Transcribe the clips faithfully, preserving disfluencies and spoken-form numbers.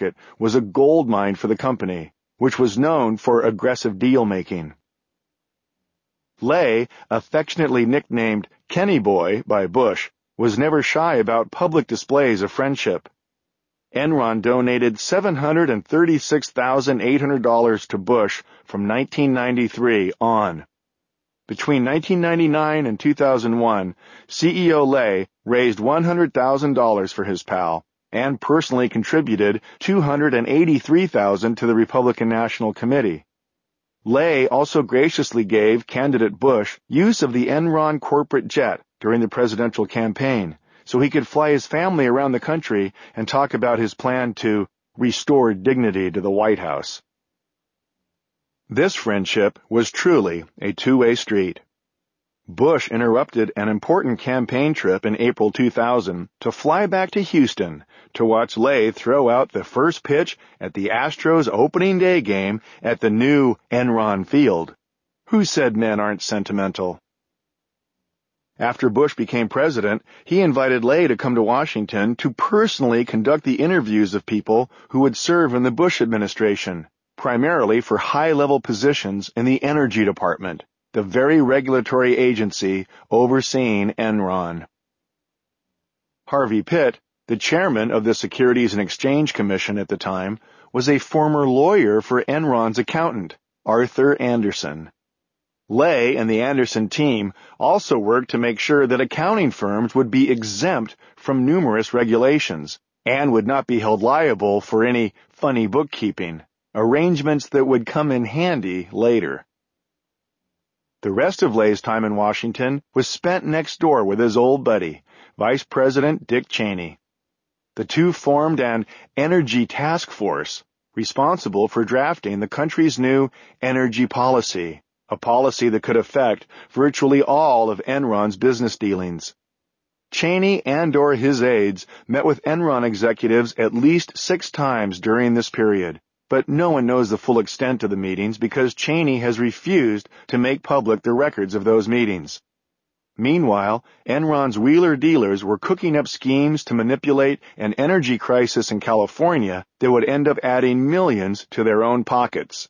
market was a gold mine for the company, which was known for aggressive deal-making. Lay, affectionately nicknamed Kenny Boy by Bush, was never shy about public displays of friendship. Enron donated seven hundred thirty-six thousand eight hundred dollars to Bush from nineteen ninety-three on. Between nineteen ninety-nine and two thousand one, C E O Lay raised one hundred thousand dollars for his pal and personally contributed two hundred eighty-three thousand dollars to the Republican National Committee. Lay also graciously gave candidate Bush use of the Enron corporate jet during the presidential campaign, so he could fly his family around the country and talk about his plan to restore dignity to the White House. This friendship was truly a two-way street. Bush interrupted an important campaign trip in April two thousand to fly back to Houston to watch Lay throw out the first pitch at the Astros opening day game at the new Enron Field. Who said men aren't sentimental? After Bush became president, he invited Lay to come to Washington to personally conduct the interviews of people who would serve in the Bush administration, primarily for high-level positions in the Energy Department, the very regulatory agency overseeing Enron. Harvey Pitt, the chairman of the Securities and Exchange Commission at the time, was a former lawyer for Enron's accountant, Arthur Andersen. Lay and the Andersen team also worked to make sure that accounting firms would be exempt from numerous regulations and would not be held liable for any funny bookkeeping, arrangements that would come in handy later. The rest of Lay's time in Washington was spent next door with his old buddy, Vice President Dick Cheney. The two formed an energy task force responsible for drafting the country's new energy policy, a policy that could affect virtually all of Enron's business dealings. Cheney and or his aides met with Enron executives at least six times during this period, but no one knows the full extent of the meetings because Cheney has refused to make public the records of those meetings. Meanwhile, Enron's wheeler-dealers were cooking up schemes to manipulate an energy crisis in California that would end up adding millions to their own pockets.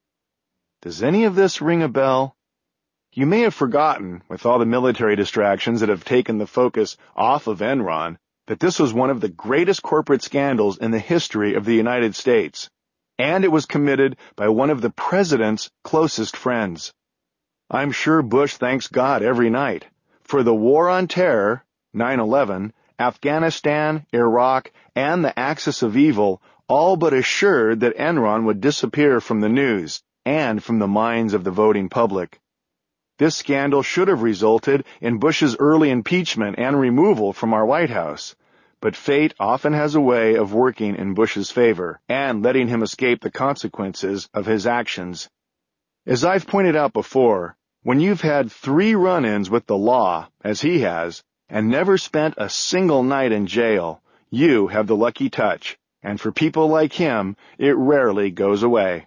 Does any of this ring a bell? You may have forgotten, with all the military distractions that have taken the focus off of Enron, that this was one of the greatest corporate scandals in the history of the United States, and it was committed by one of the president's closest friends. I'm sure Bush thanks God every night, for the war on terror, nine eleven, Afghanistan, Iraq, and the axis of evil all but assured that Enron would disappear from the news and from the minds of the voting public. This scandal should have resulted in Bush's early impeachment and removal from our White House, but fate often has a way of working in Bush's favor and letting him escape the consequences of his actions. As I've pointed out before, when you've had three run-ins with the law, as he has, and never spent a single night in jail, you have the lucky touch, and for people like him, it rarely goes away.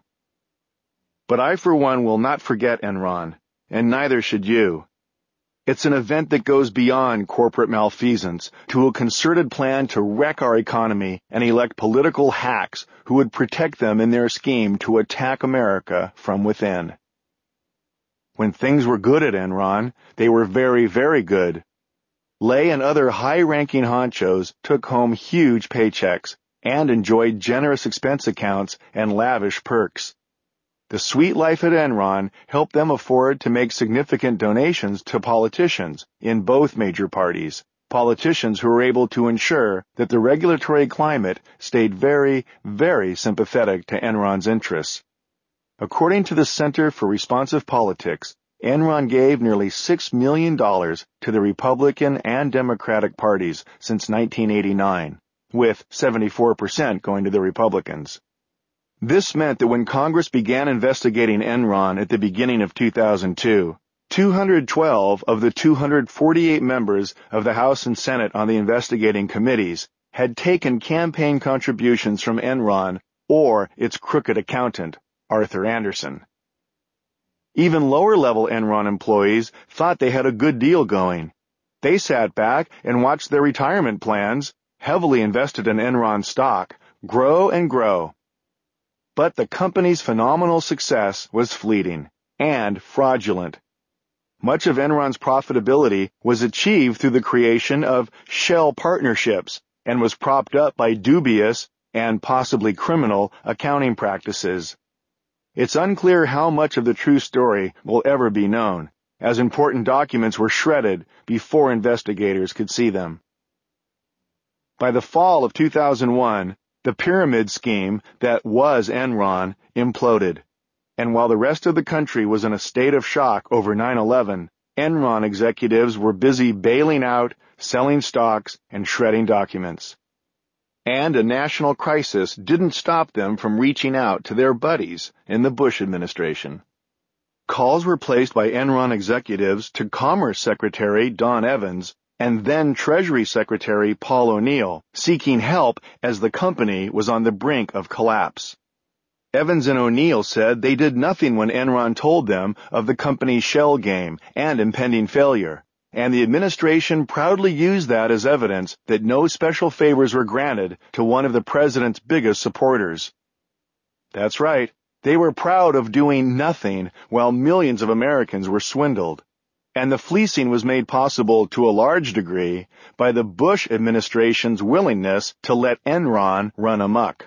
But I, for one, will not forget Enron, and neither should you. It's an event that goes beyond corporate malfeasance to a concerted plan to wreck our economy and elect political hacks who would protect them in their scheme to attack America from within. When things were good at Enron, they were very, very good. Lay and other high-ranking honchos took home huge paychecks and enjoyed generous expense accounts and lavish perks. The sweet life at Enron helped them afford to make significant donations to politicians in both major parties, politicians who were able to ensure that the regulatory climate stayed very, very sympathetic to Enron's interests. According to the Center for Responsive Politics, Enron gave nearly six million dollars to the Republican and Democratic parties since nineteen eighty-nine, with seventy-four percent going to the Republicans. This meant that when Congress began investigating Enron at the beginning of two thousand two, two hundred twelve of the two hundred forty-eight members of the House and Senate on the investigating committees had taken campaign contributions from Enron or its crooked accountant, Arthur Andersen. Even lower-level Enron employees thought they had a good deal going. They sat back and watched their retirement plans, heavily invested in Enron stock, grow and grow. But the company's phenomenal success was fleeting and fraudulent. Much of Enron's profitability was achieved through the creation of shell partnerships and was propped up by dubious and possibly criminal accounting practices. It's unclear how much of the true story will ever be known, as important documents were shredded before investigators could see them. By the fall of two thousand one, the pyramid scheme that was Enron imploded, and while the rest of the country was in a state of shock over nine eleven, Enron executives were busy bailing out, selling stocks, and shredding documents. And a national crisis didn't stop them from reaching out to their buddies in the Bush administration. Calls were placed by Enron executives to Commerce Secretary Don Evans and then Treasury Secretary Paul O'Neill, seeking help as the company was on the brink of collapse. Evans and O'Neill said they did nothing when Enron told them of the company's shell game and impending failure, and the administration proudly used that as evidence that no special favors were granted to one of the president's biggest supporters. That's right, they were proud of doing nothing while millions of Americans were swindled. And the fleecing was made possible to a large degree by the Bush administration's willingness to let Enron run amok.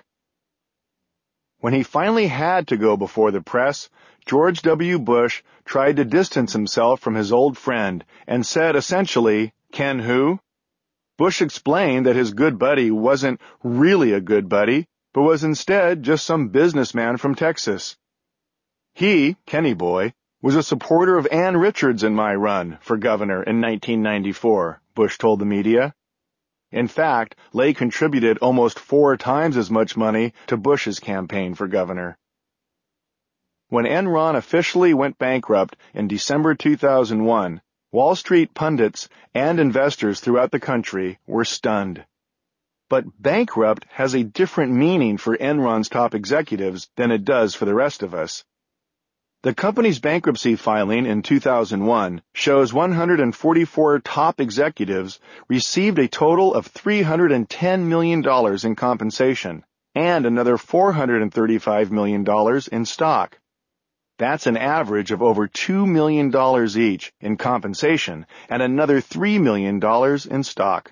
When he finally had to go before the press, George W. Bush tried to distance himself from his old friend and said essentially, "Ken who?" Bush explained that his good buddy wasn't really a good buddy, but was instead just some businessman from Texas. He, Kenny Boy, was a supporter of Ann Richards in my run for governor in nineteen ninety-four, Bush told the media. In fact, Lay contributed almost four times as much money to Bush's campaign for governor. When Enron officially went bankrupt in December two thousand one, Wall Street pundits and investors throughout the country were stunned. But bankrupt has a different meaning for Enron's top executives than it does for the rest of us. The company's bankruptcy filing in two thousand one shows one hundred forty-four top executives received a total of three hundred ten million dollars in compensation and another four hundred thirty-five million dollars in stock. That's an average of over two million dollars each in compensation and another three million dollars in stock.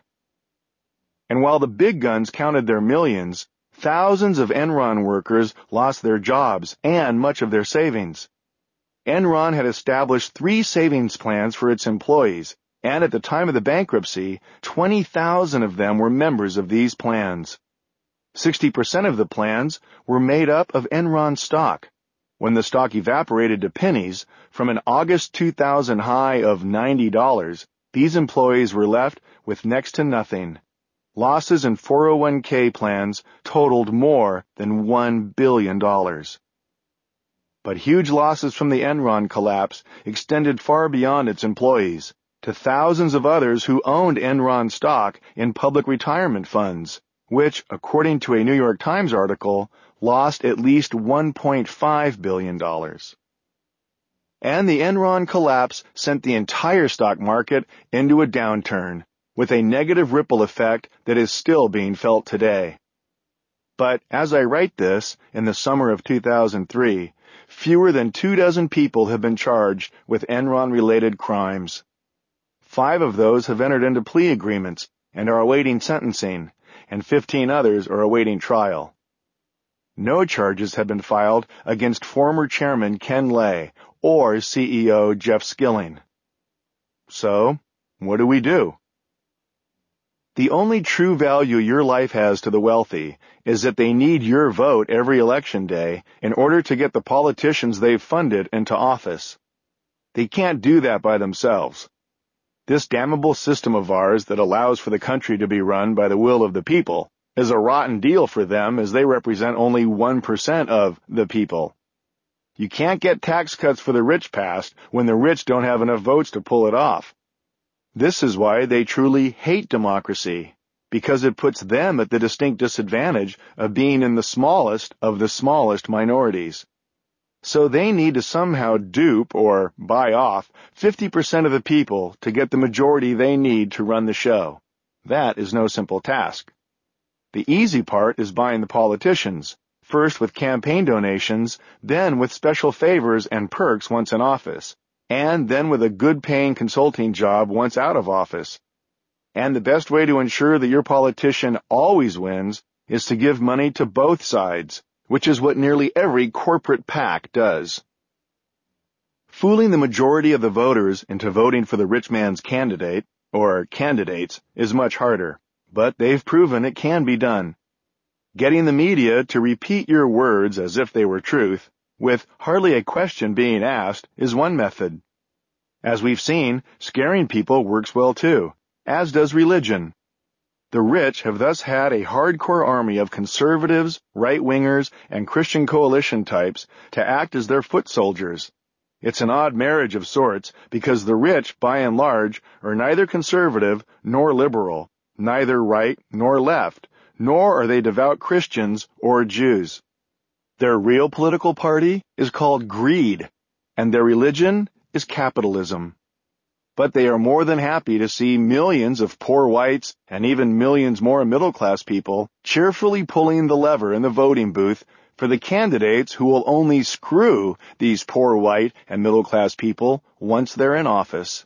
And while the big guns counted their millions, thousands of Enron workers lost their jobs and much of their savings. Enron had established three savings plans for its employees, and at the time of the bankruptcy, twenty thousand of them were members of these plans. sixty percent of the plans were made up of Enron stock. When the stock evaporated to pennies, from an August two thousand high of ninety dollars, these employees were left with next to nothing. Losses in four oh one k plans totaled more than one billion dollars. But huge losses from the Enron collapse extended far beyond its employees, to thousands of others who owned Enron stock in public retirement funds, which, according to a New York Times article, lost at least one point five billion dollars. And the Enron collapse sent the entire stock market into a downturn, with a negative ripple effect that is still being felt today. But as I write this, in the summer of two thousand three, fewer than two dozen people have been charged with Enron-related crimes. Five of those have entered into plea agreements and are awaiting sentencing, and fifteen others are awaiting trial. No charges have been filed against former chairman Ken Lay or C E O Jeff Skilling. So, what do we do? The only true value your life has to the wealthy is that they need your vote every election day in order to get the politicians they've funded into office. They can't do that by themselves. This damnable system of ours that allows for the country to be run by the will of the people is a rotten deal for them, as they represent only one percent of the people. You can't get tax cuts for the rich passed when the rich don't have enough votes to pull it off. This is why they truly hate democracy, because it puts them at the distinct disadvantage of being in the smallest of the smallest minorities. So they need to somehow dupe or buy off fifty percent of the people to get the majority they need to run the show. That is no simple task. The easy part is buying the politicians, first with campaign donations, then with special favors and perks once in office, and then with a good-paying consulting job once out of office. And the best way to ensure that your politician always wins is to give money to both sides, which is what nearly every corporate PAC does. Fooling the majority of the voters into voting for the rich man's candidate, or candidates, is much harder, but they've proven it can be done. Getting the media to repeat your words as if they were truth, with hardly a question being asked, is one method. As we've seen, scaring people works well too, as does religion. The rich have thus had a hardcore army of conservatives, right-wingers, and Christian coalition types to act as their foot soldiers. It's an odd marriage of sorts because the rich, by and large, are neither conservative nor liberal, neither right nor left, nor are they devout Christians or Jews. Their real political party is called greed, and their religion is capitalism. But they are more than happy to see millions of poor whites and even millions more middle-class people cheerfully pulling the lever in the voting booth for the candidates who will only screw these poor white and middle-class people once they're in office.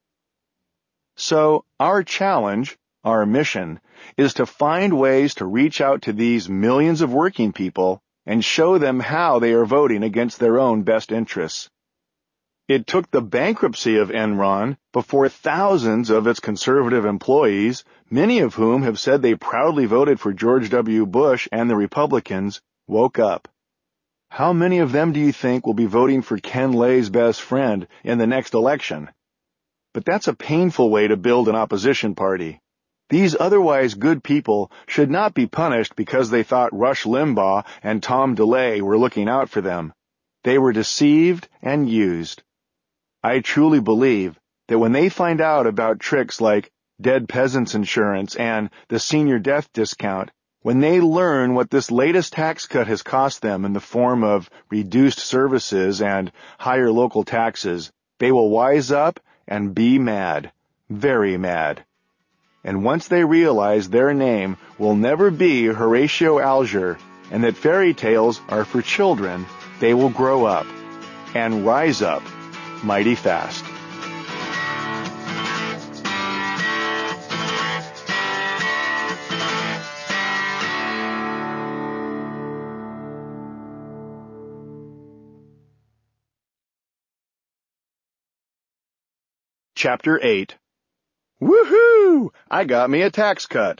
So, our challenge, our mission, is to find ways to reach out to these millions of working people and show them how they are voting against their own best interests. It took the bankruptcy of Enron before thousands of its conservative employees, many of whom have said they proudly voted for George W. Bush and the Republicans, woke up. How many of them do you think will be voting for Ken Lay's best friend in the next election? But that's a painful way to build an opposition party. These otherwise good people should not be punished because they thought Rush Limbaugh and Tom DeLay were looking out for them. They were deceived and used. I truly believe that when they find out about tricks like dead peasants insurance and the senior death discount, when they learn what this latest tax cut has cost them in the form of reduced services and higher local taxes, they will wise up and be mad, very mad. And once they realize their name will never be Horatio Alger and that fairy tales are for children, they will grow up and rise up mighty fast. Chapter eight. Woohoo! I got me a tax cut.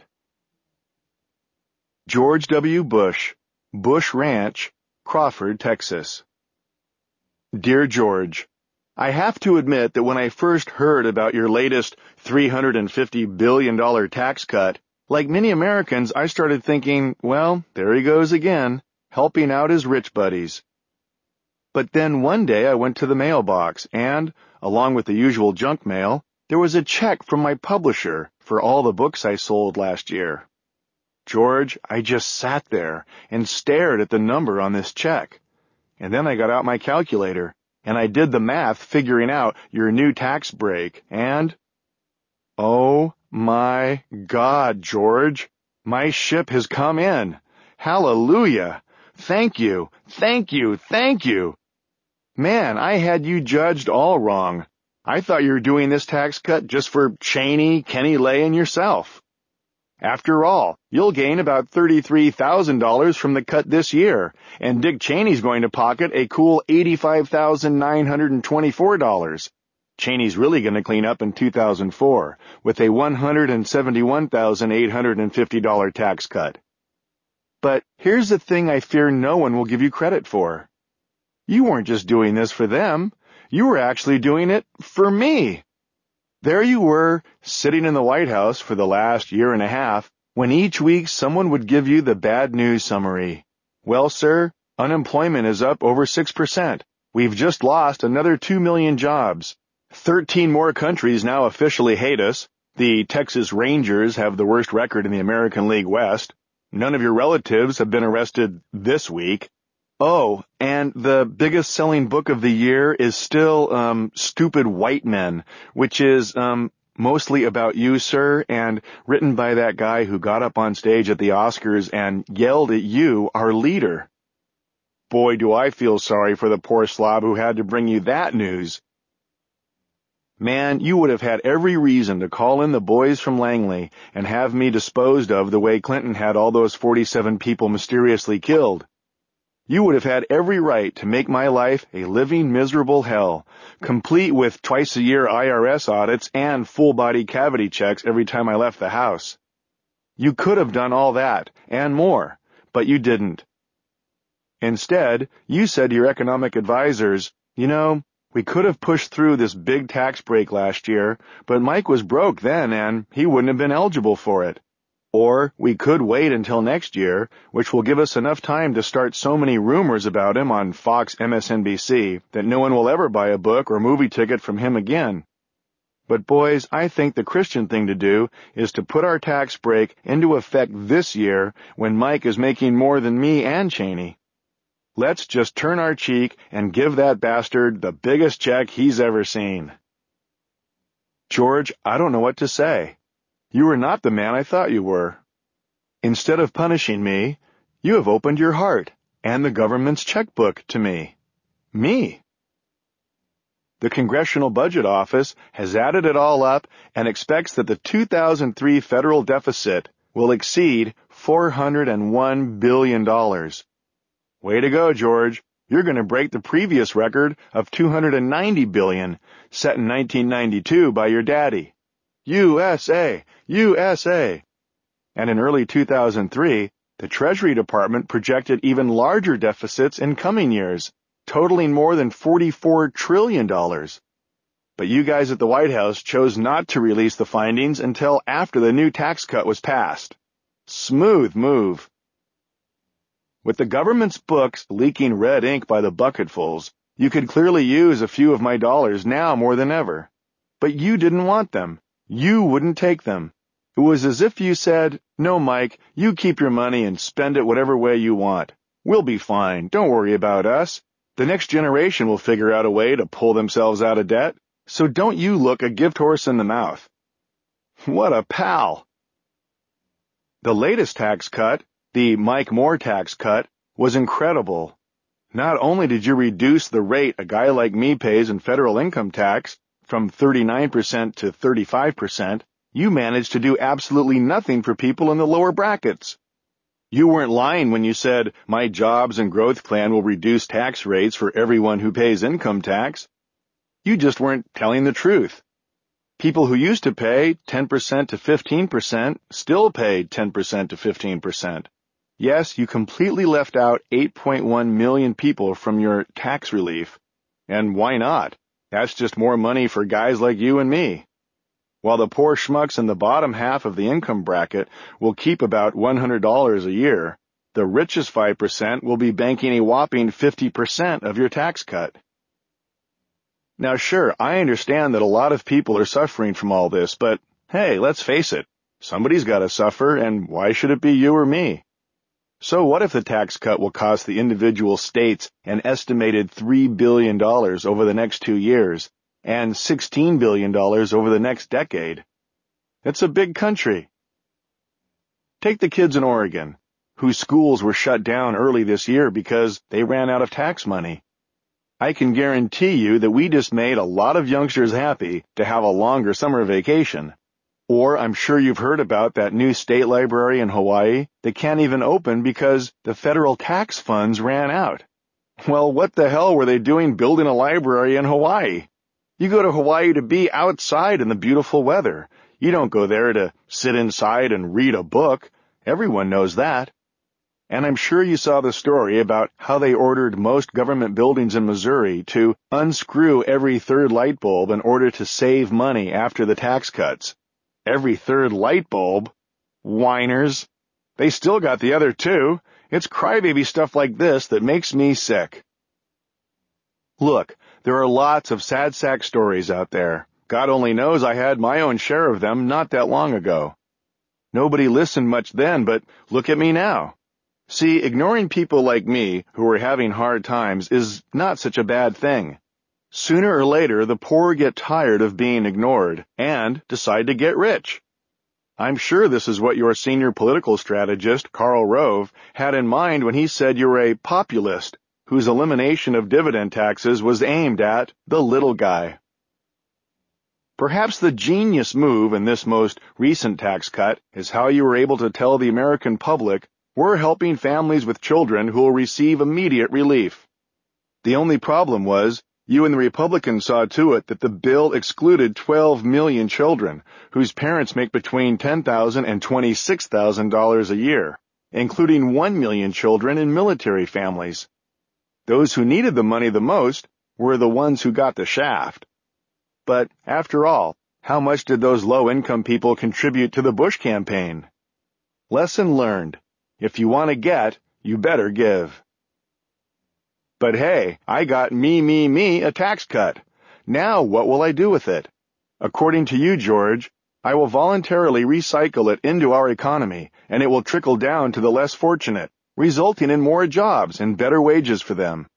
George W. Bush, Bush Ranch, Crawford, Texas. Dear George, I have to admit that when I first heard about your latest three hundred fifty billion dollars tax cut, like many Americans, I started thinking, well, there he goes again, helping out his rich buddies. But then one day I went to the mailbox and, along with the usual junk mail, there was a check from my publisher for all the books I sold last year. George, I just sat there and stared at the number on this check. And then I got out my calculator, and I did the math figuring out your new tax break, and... Oh my God, George! My ship has come in! Hallelujah! Thank you, thank you, thank you! Man, I had you judged all wrong. I thought you were doing this tax cut just for Cheney, Kenny Lay, and yourself. After all, you'll gain about thirty-three thousand dollars from the cut this year, and Dick Cheney's going to pocket a cool eighty-five thousand nine hundred twenty-four dollars. Cheney's really going to clean up in two thousand four, with a one hundred seventy-one thousand eight hundred fifty dollars tax cut. But here's the thing I fear no one will give you credit for. You weren't just doing this for them. You were actually doing it for me. There you were, sitting in the White House for the last year and a half, when each week someone would give you the bad news summary. Well, sir, unemployment is up over six percent. We've just lost another two million jobs. Thirteen more countries now officially hate us. The Texas Rangers have the worst record in the American League West. None of your relatives have been arrested this week. Oh, and the biggest selling book of the year is still, um, Stupid White Men, which is, um, mostly about you, sir, and written by that guy who got up on stage at the Oscars and yelled at you, our leader. Boy, do I feel sorry for the poor slob who had to bring you that news. Man, you would have had every reason to call in the boys from Langley and have me disposed of the way Clinton had all those forty-seven people mysteriously killed. You would have had every right to make my life a living miserable hell, complete with twice-a-year I R S audits and full-body cavity checks every time I left the house. You could have done all that, and more, but you didn't. Instead, you said to your economic advisors, you know, we could have pushed through this big tax break last year, but Mike was broke then and he wouldn't have been eligible for it. Or we could wait until next year, which will give us enough time to start so many rumors about him on Fox M S N B C that no one will ever buy a book or movie ticket from him again. But boys, I think the Christian thing to do is to put our tax break into effect this year when Mike is making more than me and Cheney. Let's just turn our cheek and give that bastard the biggest check he's ever seen. George, I don't know what to say. You are not the man I thought you were. Instead of punishing me, you have opened your heart and the government's checkbook to me. Me. The Congressional Budget Office has added it all up and expects that the two thousand three federal deficit will exceed four hundred one billion dollars. Way to go, George. You're going to break the previous record of two hundred ninety billion dollars set in nineteen ninety-two by your daddy. U S A! U S A! And in early two thousand three, the Treasury Department projected even larger deficits in coming years, totaling more than forty-four trillion dollars. But you guys at the White House chose not to release the findings until after the new tax cut was passed. Smooth move. With the government's books leaking red ink by the bucketfuls, you could clearly use a few of my dollars now more than ever. But you didn't want them. You wouldn't take them. It was as if you said, no, Mike, you keep your money and spend it whatever way you want. We'll be fine. Don't worry about us. The next generation will figure out a way to pull themselves out of debt, so don't you look a gift horse in the mouth. What a pal! The latest tax cut, the Mike Moore tax cut, was incredible. Not only did you reduce the rate a guy like me pays in federal income tax from thirty-nine percent to thirty-five percent, you managed to do absolutely nothing for people in the lower brackets. You weren't lying when you said, my jobs and growth plan will reduce tax rates for everyone who pays income tax. You just weren't telling the truth. People who used to pay ten percent to fifteen percent still paid ten percent to fifteen percent. Yes, you completely left out eight point one million people from your tax relief. And why not? That's just more money for guys like you and me. While the poor schmucks in the bottom half of the income bracket will keep about one hundred dollars a year, the richest five percent will be banking a whopping fifty percent of your tax cut. Now sure, I understand that a lot of people are suffering from all this, but hey, let's face it, somebody's got to suffer, and why should it be you or me? So what if the tax cut will cost the individual states an estimated three billion dollars over the next two years and sixteen billion dollars over the next decade? It's a big country. Take the kids in Oregon, whose schools were shut down early this year because they ran out of tax money. I can guarantee you that we just made a lot of youngsters happy to have a longer summer vacation. Or I'm sure you've heard about that new state library in Hawaii that can't even open because the federal tax funds ran out. Well, what the hell were they doing building a library in Hawaii? You go to Hawaii to be outside in the beautiful weather. You don't go there to sit inside and read a book. Everyone knows that. And I'm sure you saw the story about how they ordered most government buildings in Missouri to unscrew every third light bulb in order to save money after the tax cuts. Every third light bulb? Whiners. They still got the other two. It's crybaby stuff like this that makes me sick. Look, there are lots of sad sack stories out there. God only knows I had my own share of them not that long ago. Nobody listened much then, but look at me now. See, ignoring people like me who are having hard times is not such a bad thing. Sooner or later, the poor get tired of being ignored and decide to get rich. I'm sure this is what your senior political strategist, Karl Rove, had in mind when he said you're a populist whose elimination of dividend taxes was aimed at the little guy. Perhaps the genius move in this most recent tax cut is how you were able to tell the American public we're helping families with children who will receive immediate relief. The only problem was you and the Republicans saw to it that the bill excluded twelve million children whose parents make between ten thousand dollars and twenty-six thousand dollars a year, including one million children in military families. Those who needed the money the most were the ones who got the shaft. But after all, how much did those low-income people contribute to the Bush campaign? Lesson learned. If you want to get, you better give. But hey, I got me, me, me a tax cut. Now what will I do with it? According to you, George, I will voluntarily recycle it into our economy, and it will trickle down to the less fortunate, resulting in more jobs and better wages for them.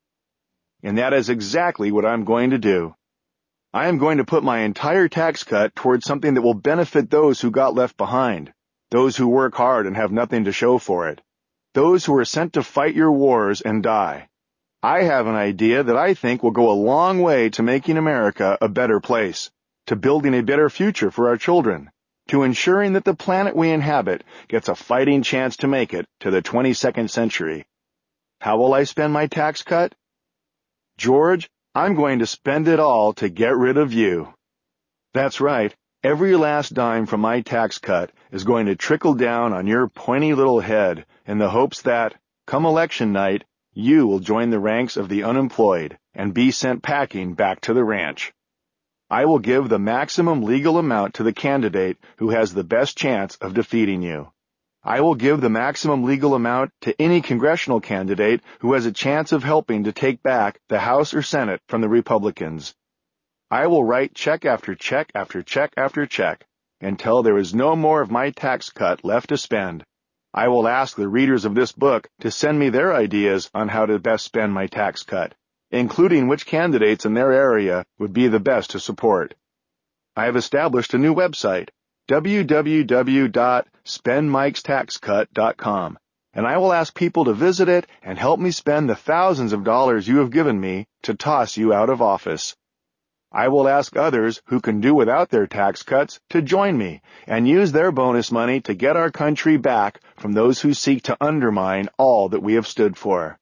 And that is exactly what I'm going to do. I am going to put my entire tax cut towards something that will benefit those who got left behind, those who work hard and have nothing to show for it, those who are sent to fight your wars and die. I have an idea that I think will go a long way to making America a better place, to building a better future for our children, to ensuring that the planet we inhabit gets a fighting chance to make it to the twenty-second century. How will I spend my tax cut? George, I'm going to spend it all to get rid of you. That's right. Every last dime from my tax cut is going to trickle down on your pointy little head in the hopes that, come election night, you will join the ranks of the unemployed and be sent packing back to the ranch. I will give the maximum legal amount to the candidate who has the best chance of defeating you. I will give the maximum legal amount to any congressional candidate who has a chance of helping to take back the House or Senate from the Republicans. I will write check after check after check after check until there is no more of my tax cut left to spend. I will ask the readers of this book to send me their ideas on how to best spend my tax cut, including which candidates in their area would be the best to support. I have established a new website, w w w dot spend mikes tax cut dot com, and I will ask people to visit it and help me spend the thousands of dollars you have given me to toss you out of office. I will ask others who can do without their tax cuts to join me and use their bonus money to get our country back from those who seek to undermine all that we have stood for.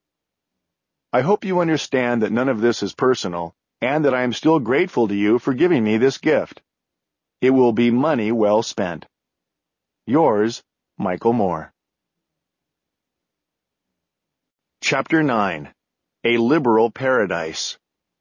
I hope you understand that none of this is personal and that I am still grateful to you for giving me this gift. It will be money well spent. Yours, Michael Moore. Chapter nine. A Liberal Paradise.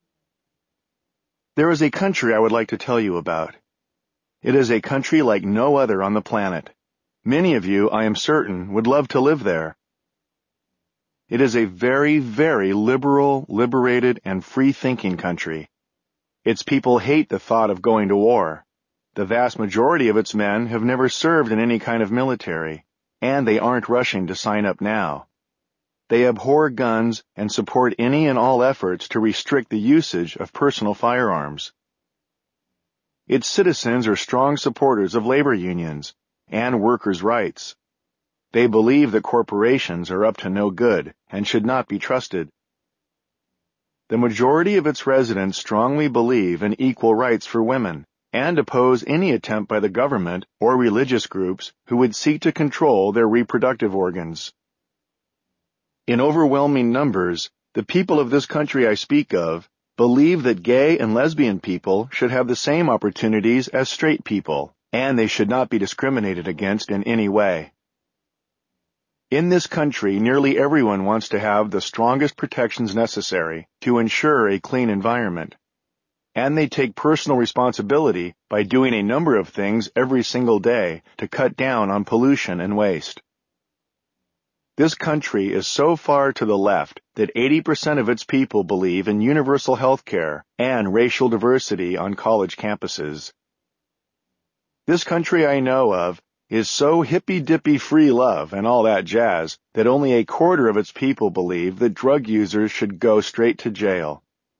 There is a country I would like to tell you about. It is a country like no other on the planet. Many of you, I am certain, would love to live there. It is a very, very liberal, liberated, and free-thinking country. Its people hate the thought of going to war. The vast majority of its men have never served in any kind of military, and they aren't rushing to sign up now. They abhor guns and support any and all efforts to restrict the usage of personal firearms. Its citizens are strong supporters of labor unions and workers' rights. They believe that corporations are up to no good and should not be trusted. The majority of its residents strongly believe in equal rights for women and oppose any attempt by the government or religious groups who would seek to control their reproductive organs. In overwhelming numbers, the people of this country I speak of believe that gay and lesbian people should have the same opportunities as straight people, and they should not be discriminated against in any way. In this country, nearly everyone wants to have the strongest protections necessary to ensure a clean environment, and they take personal responsibility by doing a number of things every single day to cut down on pollution and waste. This country is so far to the left that eighty percent of its people believe in universal health care and racial diversity on college campuses. This country I know of is so hippy-dippy free love and all that jazz that only a quarter of its people believe that drug users should go straight to jail.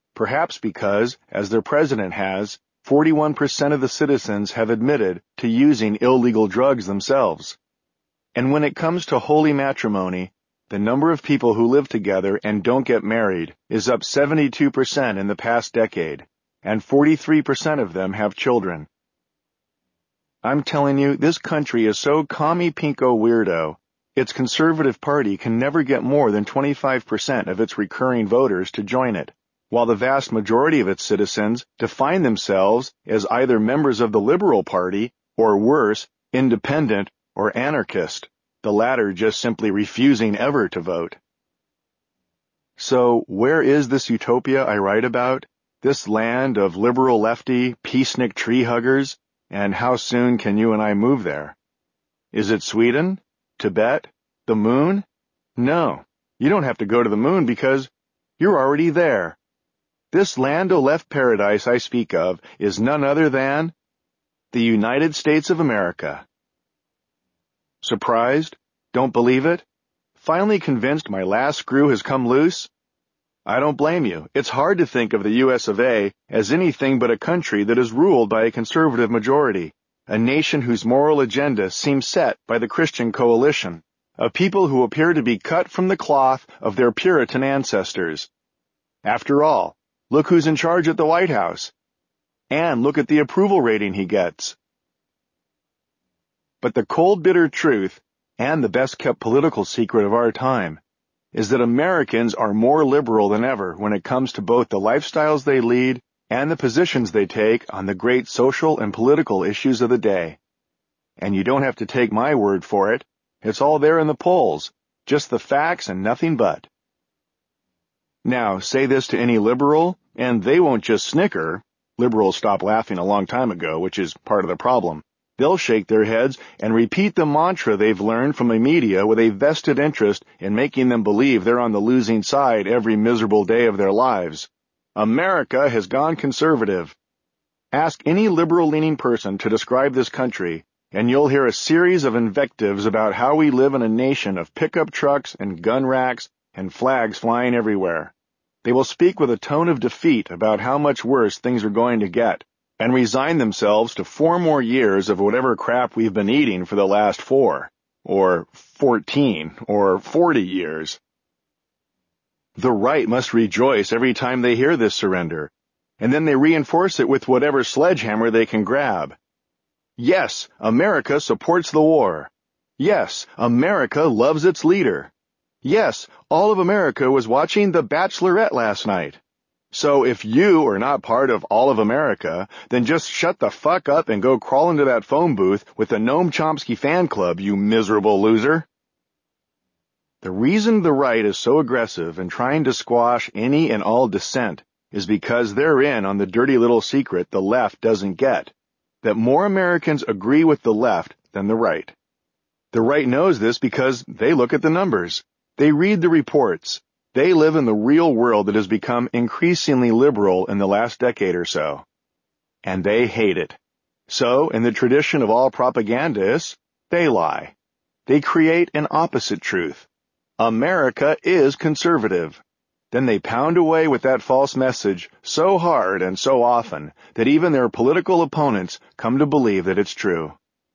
perhaps because, as their president has, forty-one percent of the citizens have admitted to using illegal drugs themselves. And when it comes to holy matrimony, the number of people who live together and don't get married is up seventy-two percent in the past decade, and forty-three percent of them have children. I'm telling you, this country is so commie-pinko weirdo, its conservative party can never get more than twenty-five percent of its recurring voters to join it, while the vast majority of its citizens define themselves as either members of the Liberal Party or worse, independent or anarchist, the latter just simply refusing ever to vote. So where is this utopia I write about, this land of liberal lefty, peacenik tree huggers, and how soon can you and I move there? Is it Sweden? Tibet? The moon? No, you don't have to go to the moon because you're already there. This land o' left paradise I speak of is none other than the United States of America. Surprised? Don't believe it? Finally convinced my last screw has come loose? I don't blame you. It's hard to think of the U S of A as anything but a country that is ruled by a conservative majority, a nation whose moral agenda seems set by the Christian coalition, a people who appear to be cut from the cloth of their Puritan ancestors. After all, look who's in charge at the White House. And look at the approval rating he gets. But the cold, bitter truth, and the best-kept political secret of our time, is that Americans are more liberal than ever when it comes to both the lifestyles they lead and the positions they take on the great social and political issues of the day. And you don't have to take my word for it. It's all there in the polls, just the facts and nothing but. Now, say this to any liberal, and they won't just snicker. Liberals stopped laughing a long time ago, which is part of the problem. They'll shake their heads and repeat the mantra they've learned from the media with a vested interest in making them believe they're on the losing side every miserable day of their lives. America has gone conservative. Ask any liberal-leaning person to describe this country, and you'll hear a series of invectives about how we live in a nation of pickup trucks and gun racks and flags flying everywhere. They will speak with a tone of defeat about how much worse things are going to get, and resign themselves to four more years of whatever crap we've been eating for the last four, or fourteen, or forty years. The right must rejoice every time they hear this surrender, and then they reinforce it with whatever sledgehammer they can grab. Yes, America supports the war. Yes, America loves its leader. Yes, all of America was watching The Bachelorette last night. So if you are not part of all of America, then just shut the fuck up and go crawl into that phone booth with the Noam Chomsky fan club, you miserable loser. The reason the right is so aggressive in trying to squash any and all dissent is because they're in on the dirty little secret the left doesn't get, that more Americans agree with the left than the right. The right knows this because they look at the numbers. They read the reports. They live in the real world that has become increasingly liberal in the last decade or so. And they hate it. So, in the tradition of all propagandists, they lie. They create an opposite truth. America is conservative. Then they pound away with that false message so hard and so often that even their political opponents come to believe that it's true.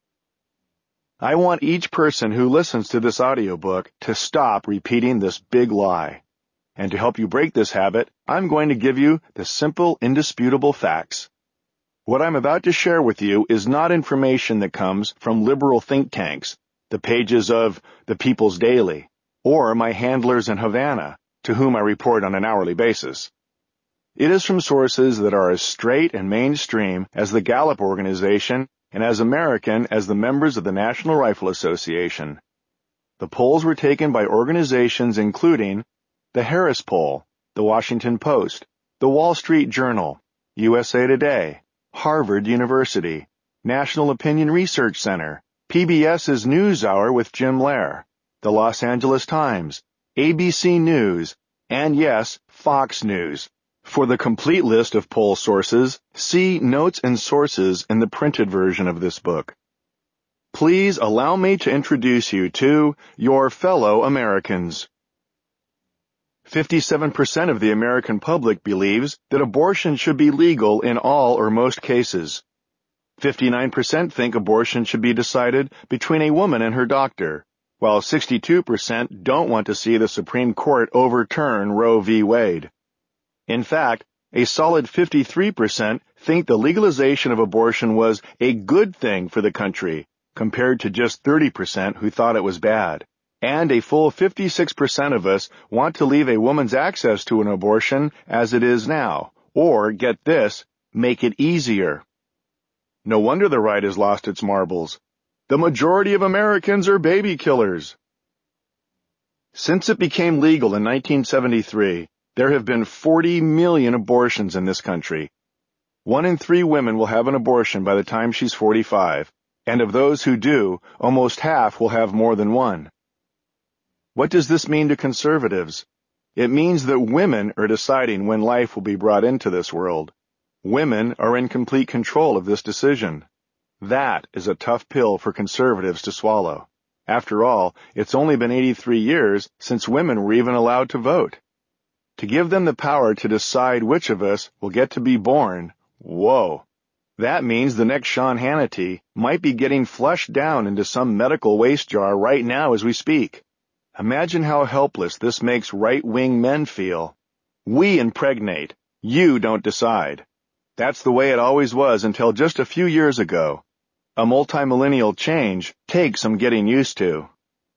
I want each person who listens to this audiobook to stop repeating this big lie. And to help you break this habit, I'm going to give you the simple, indisputable facts. What I'm about to share with you is not information that comes from liberal think tanks, the pages of The People's Daily, or my handlers in Havana, to whom I report on an hourly basis. It is from sources that are as straight and mainstream as the Gallup organization and as American as the members of the National Rifle Association. The polls were taken by organizations including the Harris Poll, the Washington Post, the Wall Street Journal, U S A Today, Harvard University, National Opinion Research Center, PBS's NewsHour with Jim Lehrer, the Los Angeles Times, A B C News, and yes, Fox News. For the complete list of poll sources, see Notes and Sources in the printed version of this book. Please allow me to introduce you to your fellow Americans. fifty-seven percent of the American public believes that abortion should be legal in all or most cases. fifty-nine percent think abortion should be decided between a woman and her doctor, while sixty-two percent don't want to see the Supreme Court overturn Roe v. Wade. In fact, a solid fifty-three percent think the legalization of abortion was a good thing for the country, compared to just thirty percent who thought it was bad. And a full fifty-six percent of us want to leave a woman's access to an abortion as it is now, or, get this, make it easier. No wonder the right has lost its marbles. The majority of Americans are baby killers. Since it became legal in nineteen seventy-three, there have been forty million abortions in this country. One in three women will have an abortion by the time she's forty-five, and of those who do, almost half will have more than one. What does this mean to conservatives? It means that women are deciding when life will be brought into this world. Women are in complete control of this decision. That is a tough pill for conservatives to swallow. After all, it's only been eighty-three years since women were even allowed to vote. To give them the power to decide which of us will get to be born, whoa. That means the next Sean Hannity might be getting flushed down into some medical waste jar right now as we speak. Imagine how helpless this makes right-wing men feel. We impregnate. You don't decide. That's the way it always was until just a few years ago. A multimillennial change takes some getting used to.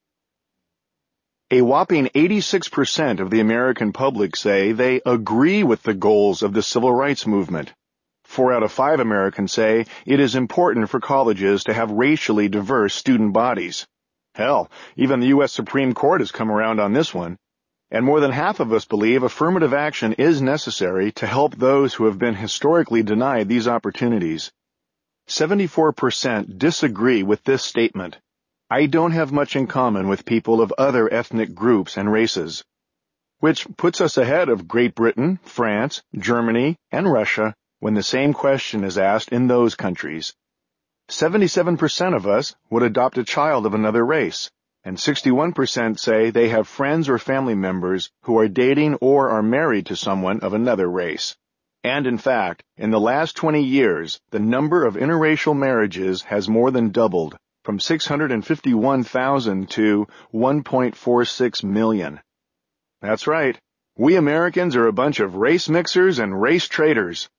A whopping eighty-six percent of the American public say they agree with the goals of the civil rights movement. Four out of five Americans say it is important for colleges to have racially diverse student bodies. Hell, even the U S Supreme Court has come around on this one. And more than half of us believe affirmative action is necessary to help those who have been historically denied these opportunities. seventy-four percent disagree with this statement. I don't have much in common with people of other ethnic groups and races. Which puts us ahead of Great Britain, France, Germany, and Russia when the same question is asked in those countries. seventy-seven percent of us would adopt a child of another race, and sixty-one percent say they have friends or family members who are dating or are married to someone of another race. And in fact, in the last twenty years, the number of interracial marriages has more than doubled, from six hundred fifty-one thousand to one point four six million. That's right. We Americans are a bunch of race mixers and race traitors.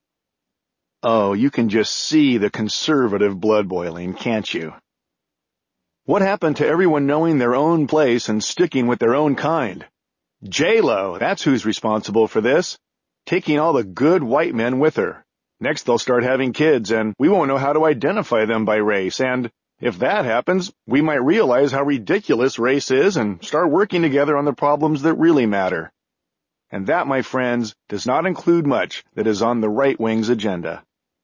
Oh, you can just see the conservative blood boiling, can't you? What happened to everyone knowing their own place and sticking with their own kind? J-Lo, that's who's responsible for this. Taking all the good white men with her. Next they'll start having kids, and we won't know how to identify them by race, and if that happens, we might realize how ridiculous race is and start working together on the problems that really matter. And that, my friends, does not include much that is on the right wing's agenda.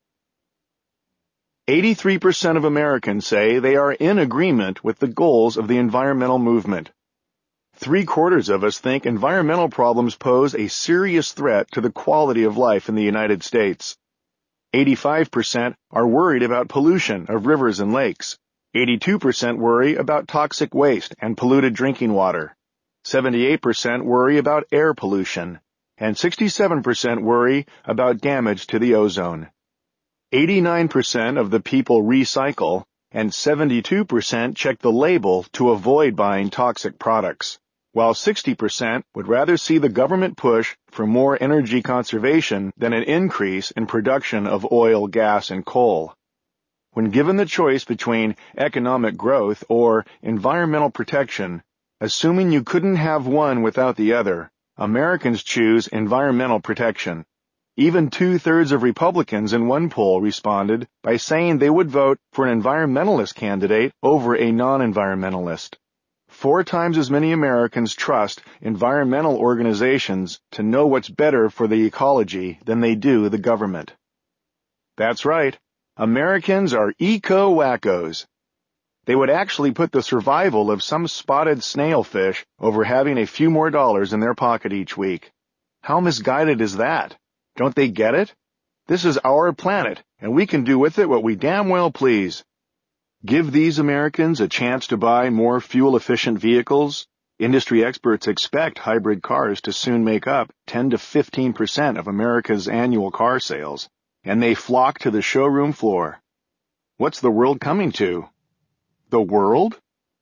eighty-three percent of Americans say they are in agreement with the goals of the environmental movement. Three-quarters of us think environmental problems pose a serious threat to the quality of life in the United States. eighty-five percent are worried about pollution of rivers and lakes. eighty-two percent worry about toxic waste and polluted drinking water. seventy-eight percent worry about air pollution. And sixty-seven percent worry about damage to the ozone. eighty-nine percent of the people recycle, and seventy-two percent check the label to avoid buying toxic products, while sixty percent would rather see the government push for more energy conservation than an increase in production of oil, gas, and coal. When given the choice between economic growth or environmental protection, assuming you couldn't have one without the other, Americans choose environmental protection. Even two-thirds of Republicans in one poll responded by saying they would vote for an environmentalist candidate over a non-environmentalist. Four times as many Americans trust environmental organizations to know what's better for the ecology than they do the government. That's right. Americans are eco-wackos. They would actually put the survival of some spotted snailfish over having a few more dollars in their pocket each week. How misguided is that? Don't they get it? This is our planet, and we can do with it what we damn well please. Give these Americans a chance to buy more fuel-efficient vehicles, Industry experts expect hybrid cars to soon make up ten to fifteen percent of America's annual car sales, and they flock to the showroom floor. What's the world coming to? The world?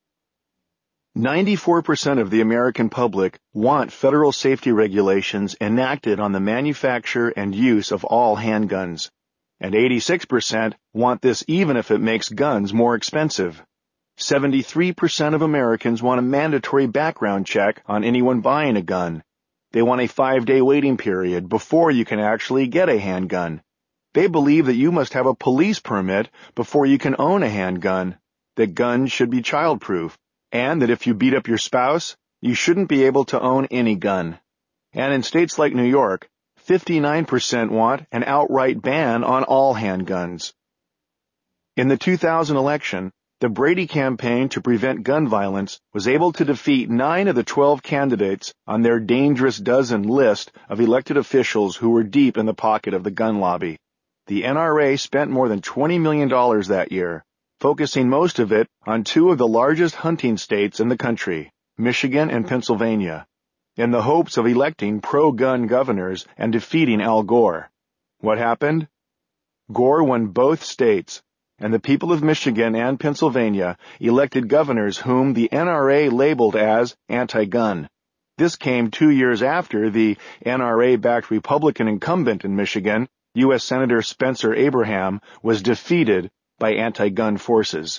ninety-four percent of the American public want federal safety regulations enacted on the manufacture and use of all handguns, and eighty-six percent want this even if it makes guns more expensive. seventy-three percent of Americans want a mandatory background check on anyone buying a gun. They want a five-day waiting period before you can actually get a handgun. They believe that you must have a police permit before you can own a handgun, that guns should be childproof, and that if you beat up your spouse, you shouldn't be able to own any gun. And in states like New York, fifty-nine percent want an outright ban on all handguns. In the two thousand election, the Brady campaign to prevent gun violence was able to defeat nine of the twelve candidates on their dangerous dozen list of elected officials who were deep in the pocket of the gun lobby. The N R A spent more than twenty million dollars that year, focusing most of it on two of the largest hunting states in the country, Michigan and Pennsylvania, in the hopes of electing pro-gun governors and defeating Al Gore. What happened? Gore won both states, and the people of Michigan and Pennsylvania elected governors whom the N R A labeled as anti-gun. This came two years after the N R A-backed Republican incumbent in Michigan, U S Senator Spencer Abraham, was defeated by anti-gun forces.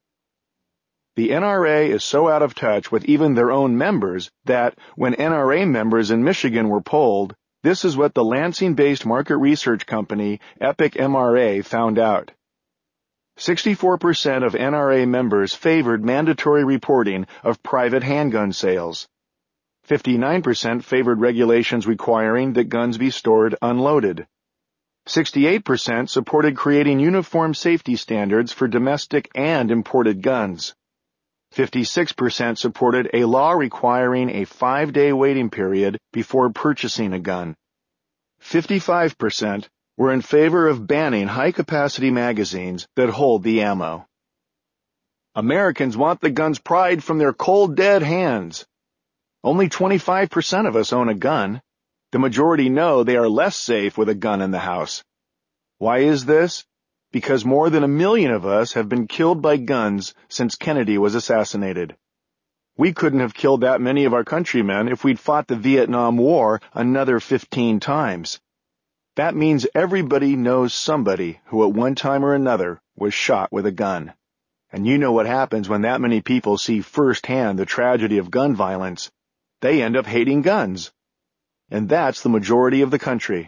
The N R A is so out of touch with even their own members that when N R A members in Michigan were polled, this is what the Lansing-based market research company Epic M R A found out. sixty-four percent of N R A members favored mandatory reporting of private handgun sales. fifty-nine percent favored regulations requiring that guns be stored unloaded. sixty-eight percent supported creating uniform safety standards for domestic and imported guns. fifty-six percent supported a law requiring a five-day waiting period before purchasing a gun. fifty-five percent were in favor of banning high-capacity magazines that hold the ammo. Americans want the guns pried from their cold, dead hands. Only twenty-five percent of us own a gun. The majority know they are less safe with a gun in the house. Why is this? Because more than a million of us have been killed by guns since Kennedy was assassinated. We couldn't have killed that many of our countrymen if we'd fought the Vietnam War another fifteen times. That means everybody knows somebody who at one time or another was shot with a gun. And you know what happens when that many people see firsthand the tragedy of gun violence. They end up hating guns. And that's the majority of the country.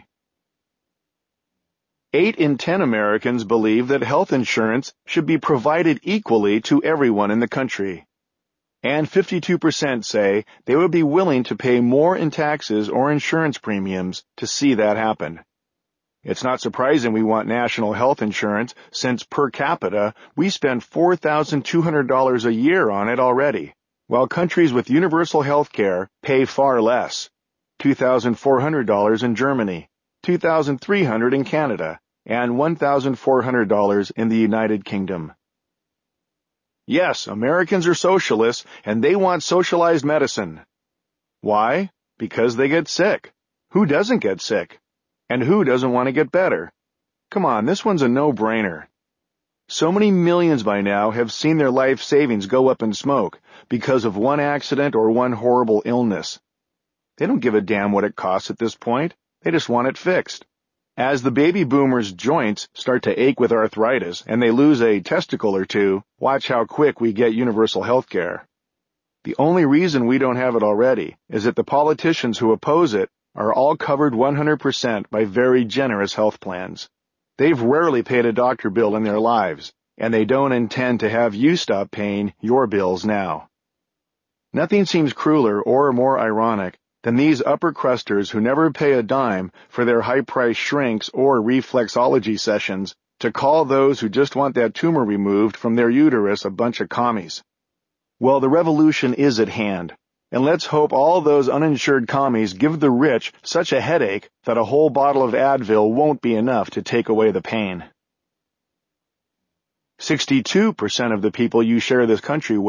Eight in ten Americans believe that health insurance should be provided equally to everyone in the country. And fifty-two percent say they would be willing to pay more in taxes or insurance premiums to see that happen. It's not surprising we want national health insurance, since per capita we spend four thousand two hundred dollars a year on it already, while countries with universal health care pay far less. two thousand four hundred dollars in Germany, two thousand three hundred dollars in Canada, and one thousand four hundred dollars in the United Kingdom. Yes, Americans are socialists, and they want socialized medicine. Why? Because they get sick. Who doesn't get sick? And who doesn't want to get better? Come on, this one's a no-brainer. So many millions by now have seen their life savings go up in smoke because of one accident or one horrible illness. They don't give a damn what it costs at this point. They just want it fixed. As the baby boomers' joints start to ache with arthritis and they lose a testicle or two, watch how quick we get universal health care. The only reason we don't have it already is that the politicians who oppose it are all covered one hundred percent by very generous health plans. They've rarely paid a doctor bill in their lives, and they don't intend to have you stop paying your bills now. Nothing seems crueler or more ironic than these upper crusters who never pay a dime for their high-priced shrinks or reflexology sessions to call those who just want that tumor removed from their uterus a bunch of commies. Well, the revolution is at hand, and let's hope all those uninsured commies give the rich such a headache that a whole bottle of Advil won't be enough to take away the pain. sixty-two percent of the people you share this country with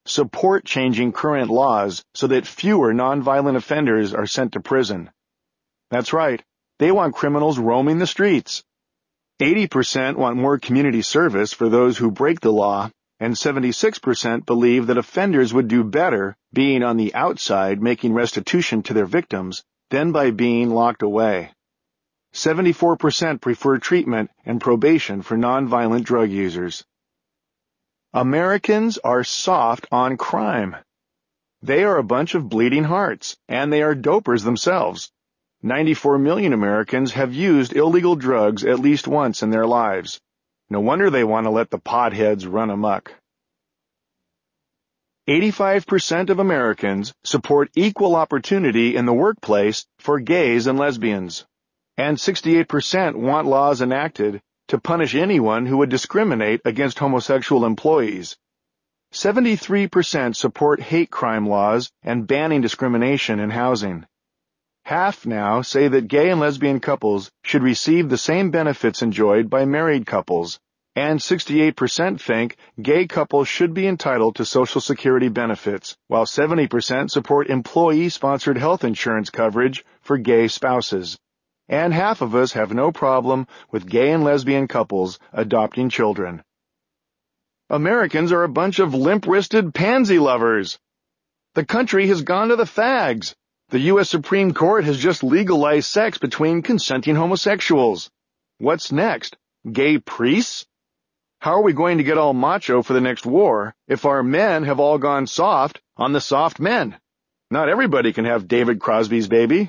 support changing current laws so that fewer nonviolent offenders are sent to prison. That's right, they want criminals roaming the streets. eighty percent want more community service for those who break the law, and seventy-six percent believe that offenders would do better being on the outside making restitution to their victims than by being locked away. seventy-four percent prefer treatment and probation for nonviolent drug users. Americans are soft on crime. They are a bunch of bleeding hearts, and they are dopers themselves. ninety-four million Americans have used illegal drugs at least once in their lives. No wonder they want to let the potheads run amok. eighty-five percent of Americans support equal opportunity in the workplace for gays and lesbians, and sixty-eight percent want laws enacted to punish anyone who would discriminate against homosexual employees. seventy-three percent support hate crime laws and banning discrimination in housing. Half now say that gay and lesbian couples should receive the same benefits enjoyed by married couples, and sixty-eight percent think gay couples should be entitled to Social Security benefits, while seventy percent support employee-sponsored health insurance coverage for gay spouses. And half of us have no problem with gay and lesbian couples adopting children. Americans are a bunch of limp-wristed pansy lovers. The country has gone to the fags. The U S Supreme Court has just legalized sex between consenting homosexuals. What's next? Gay priests? How are we going to get all macho for the next war if our men have all gone soft on the soft men? Not everybody can have David Crosby's baby.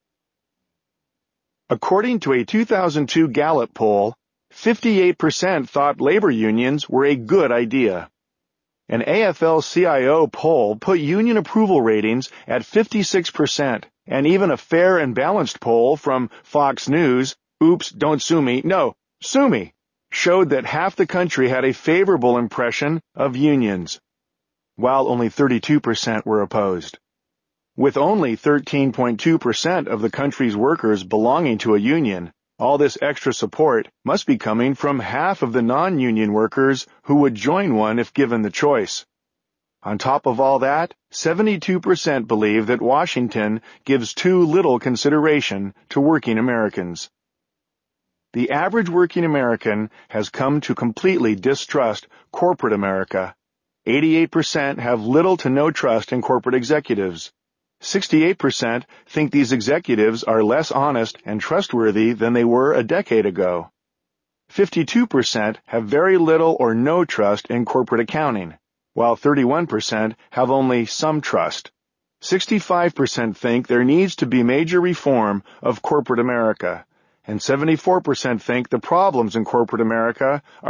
According to a two thousand two Gallup poll, fifty-eight percent thought labor unions were a good idea. An A F L C I O poll put union approval ratings at fifty-six percent, and even a fair and balanced poll from Fox News, oops, don't sue me, no, sue me, showed that half the country had a favorable impression of unions, while only thirty-two percent were opposed. With only thirteen point two percent of the country's workers belonging to a union, all this extra support must be coming from half of the non-union workers who would join one if given the choice. On top of all that, seventy-two percent believe that Washington gives too little consideration to working Americans. The average working American has come to completely distrust corporate America. eighty-eight percent have little to no trust in corporate executives. sixty-eight percent think these executives are less honest and trustworthy than they were a decade ago. fifty-two percent have very little or no trust in corporate accounting, while thirty-one percent have only some trust. sixty-five percent think there needs to be major reform of corporate America, and seventy-four percent think the problems in corporate America